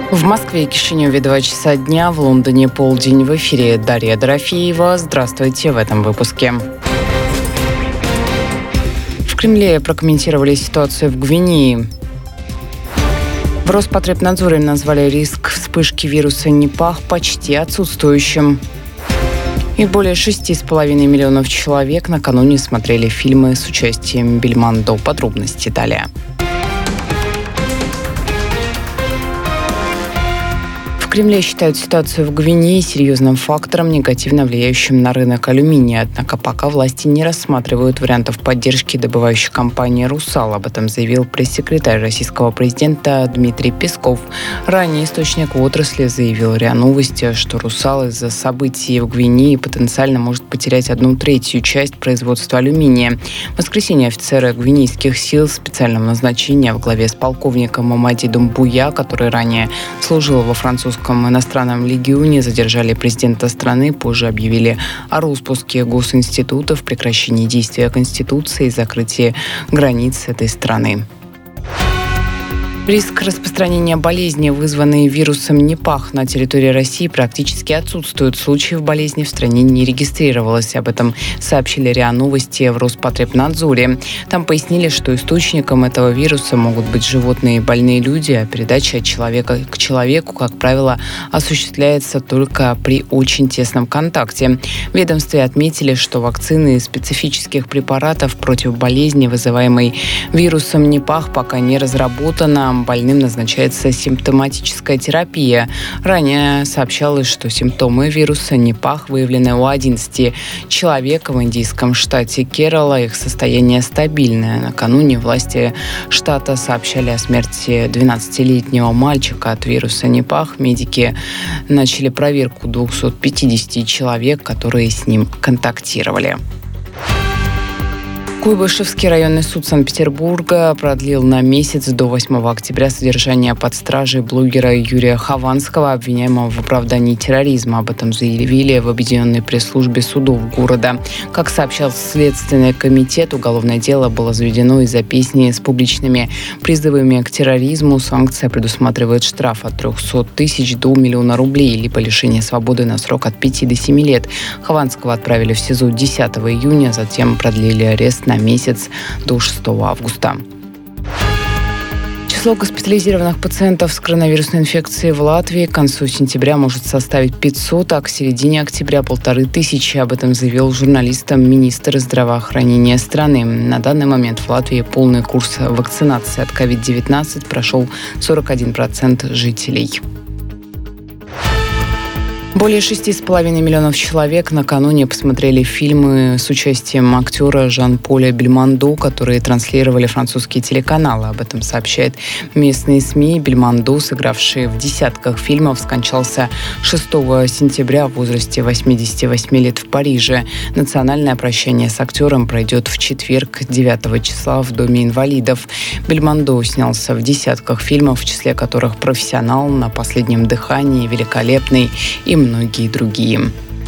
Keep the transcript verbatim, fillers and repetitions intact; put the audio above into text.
В Москве и Кишиневе два часа дня, в Лондоне полдень. В эфире Дарья Дорофеева. Здравствуйте в этом выпуске. В Кремле прокомментировали ситуацию в Гвинее. В Роспотребнадзоре назвали риск вспышки вируса Нипах почти отсутствующим. И более шести с половиной миллионов человек накануне смотрели фильмы с участием Бельмондо. Подробности далее. В Кремле считают ситуацию в Гвинее серьезным фактором, негативно влияющим на рынок алюминия. Однако пока власти не рассматривают вариантов поддержки добывающей компании «Русал». Об этом заявил пресс-секретарь российского президента Дмитрий Песков. Ранее источник в отрасли заявил РИА Новости, что «Русал» из-за событий в Гвинее потенциально может потерять одну третью часть производства алюминия. В воскресенье офицеры гвинейских сил специального назначения во главе с полковником Мамадидом Буя, который ранее служил во французском В иностранном легионе, задержали президента страны, позже объявили о распуске госинститутов, прекращении действия Конституции и закрытии границ этой страны. Риск распространения болезни, вызванной вирусом Нипах, на территории России практически отсутствует. Случаев болезни в стране не регистрировалось. Об этом сообщили РИА Новости в Роспотребнадзоре. Там пояснили, что источником этого вируса могут быть животные и больные люди, а передача от человека к человеку, как правило, осуществляется только при очень тесном контакте. В ведомстве отметили, что вакцины и специфических препаратов против болезни, вызываемой вирусом Нипах, пока не разработана. Больным назначается симптоматическая терапия. Ранее сообщалось, что симптомы вируса Нипах выявлены у одиннадцати человек в индийском штате Керала. Их состояние стабильное. Накануне власти штата сообщали о смерти двенадцатилетнего мальчика от вируса Нипах. Медики начали проверку двухсот пятидесяти человек, которые с ним контактировали. Куйбышевский районный суд Санкт-Петербурга продлил на месяц до восьмого октября содержание под стражей блогера Юрия Хованского, обвиняемого в оправдании терроризма. Об этом заявили в объединенной пресс-службе судов города. Как сообщал Следственный комитет, уголовное дело было заведено из-за песни с публичными призывами к терроризму. Санкция предусматривает штраф от трехсот тысяч до миллиона рублей, либо лишение свободы на срок от пяти до семи лет. Хованского отправили в СИЗО десятого июня, затем продлили арест на месяц до шестого августа. Число госпитализированных пациентов с коронавирусной инфекцией в Латвии к концу сентября может составить пятьсот, а к середине октября полторы тысячи. Об этом заявил журналистам министр здравоохранения страны. На данный момент в Латвии полный курс вакцинации от ковид девятнадцать прошел сорок один процент жителей. Более шести с половиной миллионов человек накануне посмотрели фильмы с участием актера Жан-Поля Бельмондо, которые транслировали французские телеканалы. Об этом сообщают местные СМИ. Бельмондо, сыгравший в десятках фильмов, скончался шестого сентября в возрасте восьмидесяти восьми лет в Париже. Национальное прощание с актером пройдет в четверг, девятого числа, в Доме инвалидов. Бельмондо снялся в десятках фильмов, в числе которых «Профессионал», «На последнем дыхании», «Великолепный» и многие другие.